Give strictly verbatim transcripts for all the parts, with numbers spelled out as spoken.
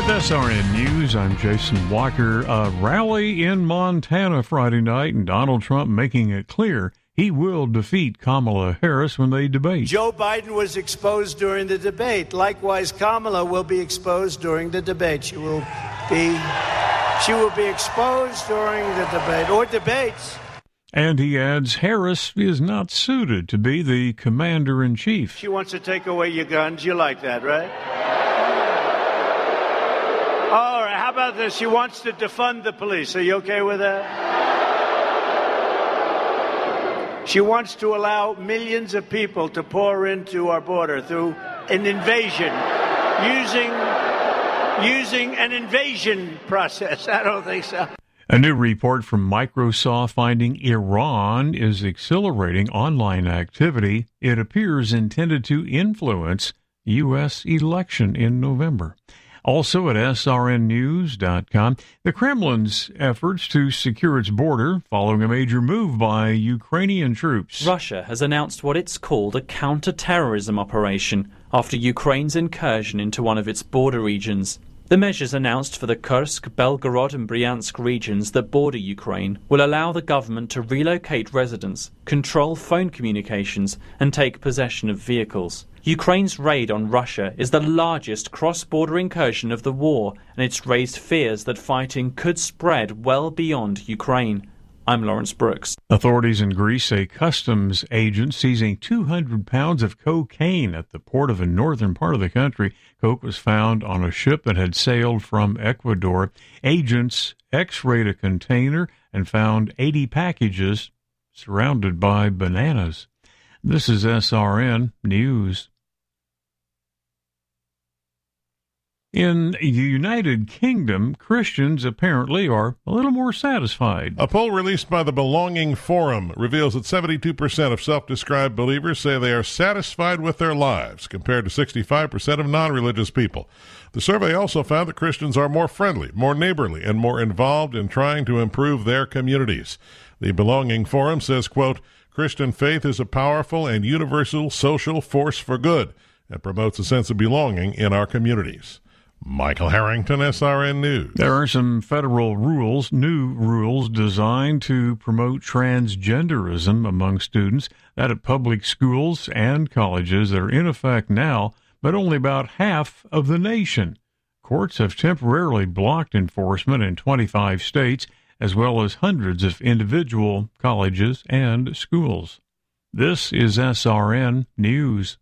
With S R N News, I'm Jason Walker. A rally in Montana Friday night, and Donald Trump making it clear he will defeat Kamala Harris when they debate. Joe Biden was exposed during the debate. Likewise, Kamala will be exposed during the debate. She will be, she will be exposed during the debate or debates. And he adds Harris is not suited to be the commander-in-chief. She wants to take away your guns. You like that, right? All right, how about this? She wants to defund the police. Are you okay with that? She wants to allow millions of people to pour into our border through an invasion, using, using an invasion process. I don't think so. A new report from Microsoft finding Iran is accelerating online activity it appears intended to influence U S election in November. Also at S R N news dot com, the Kremlin's efforts to secure its border following a major move by Ukrainian troops. Russia has announced what it's called a counter-terrorism operation after Ukraine's incursion into one of its border regions. The measures announced for the Kursk, Belgorod and Bryansk regions that border Ukraine will allow the government to relocate residents, control phone communications and take possession of vehicles. Ukraine's raid on Russia is the largest cross-border incursion of the war, and it's raised fears that fighting could spread well beyond Ukraine. I'm Lawrence Brooks. Authorities in Greece say customs agents seizing two hundred pounds of cocaine at the port of the northern part of the country. Coke was found on a ship that had sailed from Ecuador. Agents x-rayed a container and found eighty packages surrounded by bananas. This is S R N News. In the United Kingdom, Christians apparently are a little more satisfied. A poll released by the Belonging Forum reveals that seventy-two percent of self-described believers say they are satisfied with their lives, compared to sixty-five percent of non-religious people. The survey also found that Christians are more friendly, more neighborly, and more involved in trying to improve their communities. The Belonging Forum says, quote, Christian faith is a powerful and universal social force for good and promotes a sense of belonging in our communities. Michael Harrington, S R N News. There are some federal rules, new rules designed to promote transgenderism among students that at public schools and colleges that are in effect now, but only about half of the nation. Courts have temporarily blocked enforcement in twenty-five states, as well as hundreds of individual colleges and schools. This is S R N News.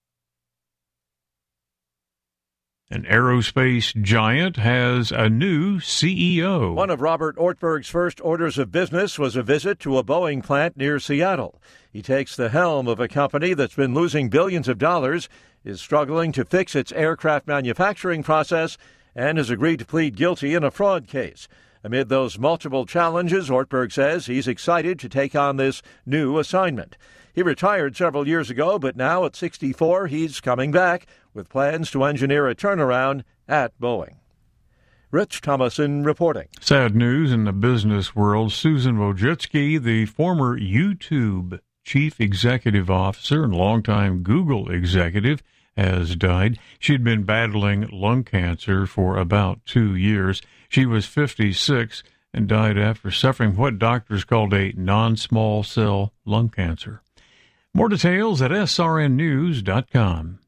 An aerospace giant has a new C E O. One of Robert Ortberg's first orders of business was a visit to a Boeing plant near Seattle. He takes the helm of a company that's been losing billions of dollars, is struggling to fix its aircraft manufacturing process, and has agreed to plead guilty in a fraud case. Amid those multiple challenges, Ortberg says he's excited to take on this new assignment. He retired several years ago, but now at sixty-four, he's coming back with plans to engineer a turnaround at Boeing. Rich Thomason reporting. Sad news in the business world. Susan Wojcicki, the former YouTube chief executive officer and longtime Google executive, has died. She'd been battling lung cancer for about two years. She was fifty-six and died after suffering what doctors called a non-small cell lung cancer. More details at S R N news dot com.